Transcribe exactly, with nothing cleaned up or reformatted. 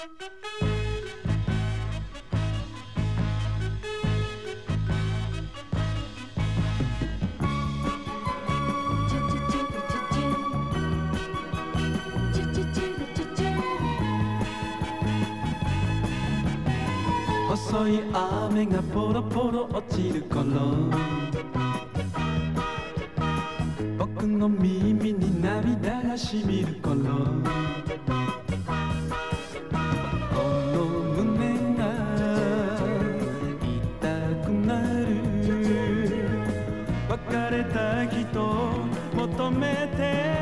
細い雨がポロポロ落ちる頃、僕の耳に涙がしみる頃、この胸が痛くなる。別れた人を求めて